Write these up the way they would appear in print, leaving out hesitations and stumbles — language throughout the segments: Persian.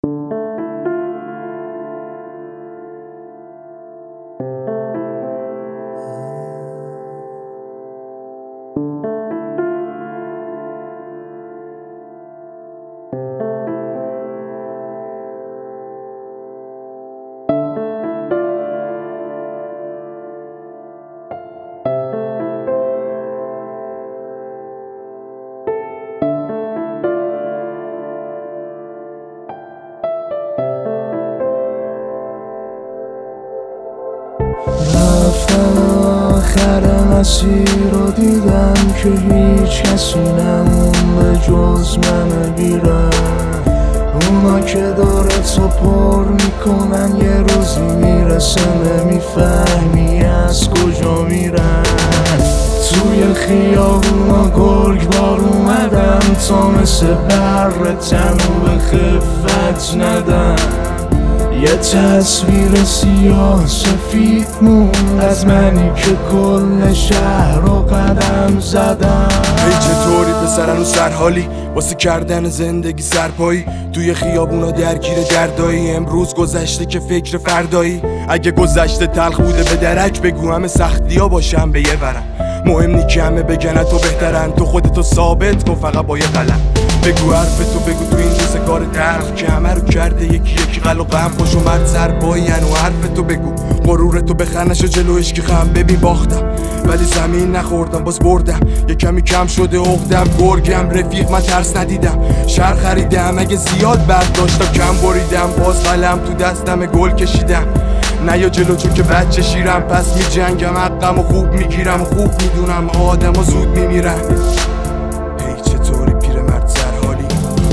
رفتم آخر مسیر رو دیدم که هیچ کسی نمون به جز من بیرم. اونا که داره تو پر میکنن یه روزی میرسه نمیفهمی از کجا میرن. توی خیابونا گرگوار اومدم تا مثل بر تنو به خفت ندم. یه تصویر سیاه سفید مون از منی که کل شهر رو قدم زدم. ای چطوری پسرن و سرحالی واسه کردن زندگی سرپایی توی خیابونا درگیر دردایی. امروز گذشته که فکر فردایی. اگه گذشته تلخ بوده به درک بگو همه سختی ها باشم به یه ورم. مهم نی که همه بگن تو بهترن تو خودتو ثابت کن فقط با یه قلم. بگو حرفتو بگو تو این روزگار تلخ که همه رو کرده یکی یکی قل و غم. خوش اومد سربایین و حرفتو بگو غرورتو بخرنشو جلوش که خم. ببین باختم ولی زمین نخوردم باز بردم. یه کمی کم شده عقدم گرگم رفیق من ترس ندیدم. شهر خریدم اگه زیاد برداشتم کم بریدم. باز قلم تو دستم گل کشیدم. نه یا جلو چون که بچه شیرم پس می جنگم حقم و خوب میگیرم. خوب میدونم آدم ها زود میمیرن. هی چطوری پیرمرد سرحالی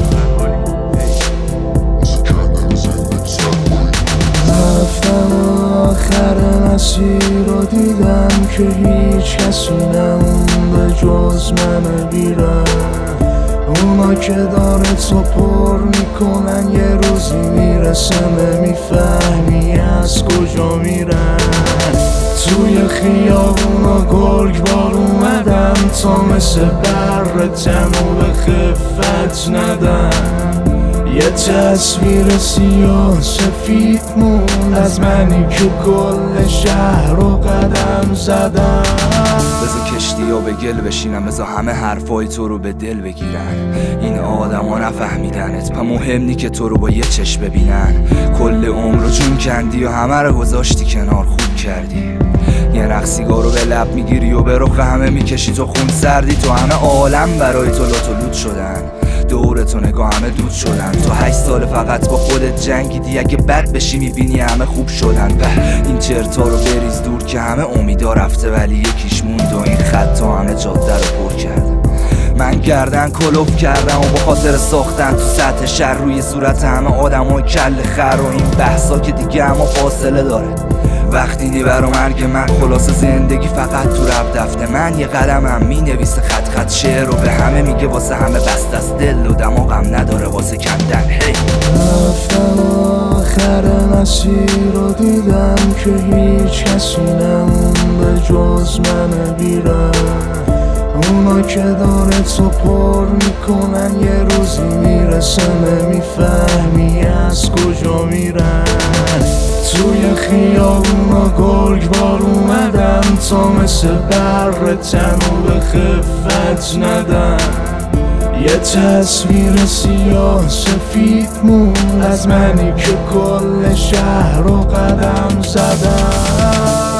رفتم آخر مسیر رو دیدم که هیچ کسی نمون به جز من بیرم. اونا که داره تو پر میکنن یه روزی میرسه نمیفهمی از کجا میرن. توی خیابونا گرگوار اومدم تا مثل بر تنو به خفت ندم. یه تصویر سیاه سفید مون از منی که کل شهر رو قدم زدم. بذار کشتی ها به گل بشینم بذار همه حرفای تو رو به دل بگیرن. این آدم ها نفهمیدنت پا مهم نی که تو رو با یه چشم ببینن. کل عمر رو جون کندی و همه رو گذاشتی کنار خوب کردی. یه نخ سیگار رو به لب میگیری و به رخ همه میکشی تو خون سردی. تو همه عالم برای تو لات و لوت شدن. دورتو نگاه همه دود شدن. تو 8 سال فقط با خودت جنگیدی. اگه بد بشی میبینی همه خوب شدن. این چرتا رو بریز دور که همه امیدا رفته ولی یکیش موند و این خطا همه جاده رو پر کرده. من گردن کلوف کردم و با خاطر ساختن تو سطح شهر روی صورت همه آدمای کل خر. و این بحثا که دیگه اما فاصله داره. وقتی دی برا مرگ من خلاص زندگی فقط تو رب دفته من. یه قلمم می نویسه خط خط شعر رو به همه میگه واسه همه بست از دل و دماغم نداره واسه کندن. هی رفتم آخر مسیر رو دیدم که هیچ کسی نمون به جز من بیرم. اونا که داره تو پر میکنن یه روزی میرسه نمیفهمی از کجا میرن. توی خیابونا گرگوار اومدم تا مثل بر تنو به خفت ندم. یه تصویر سیاه سفید مون از منی که کل شهر رو قدم زدم.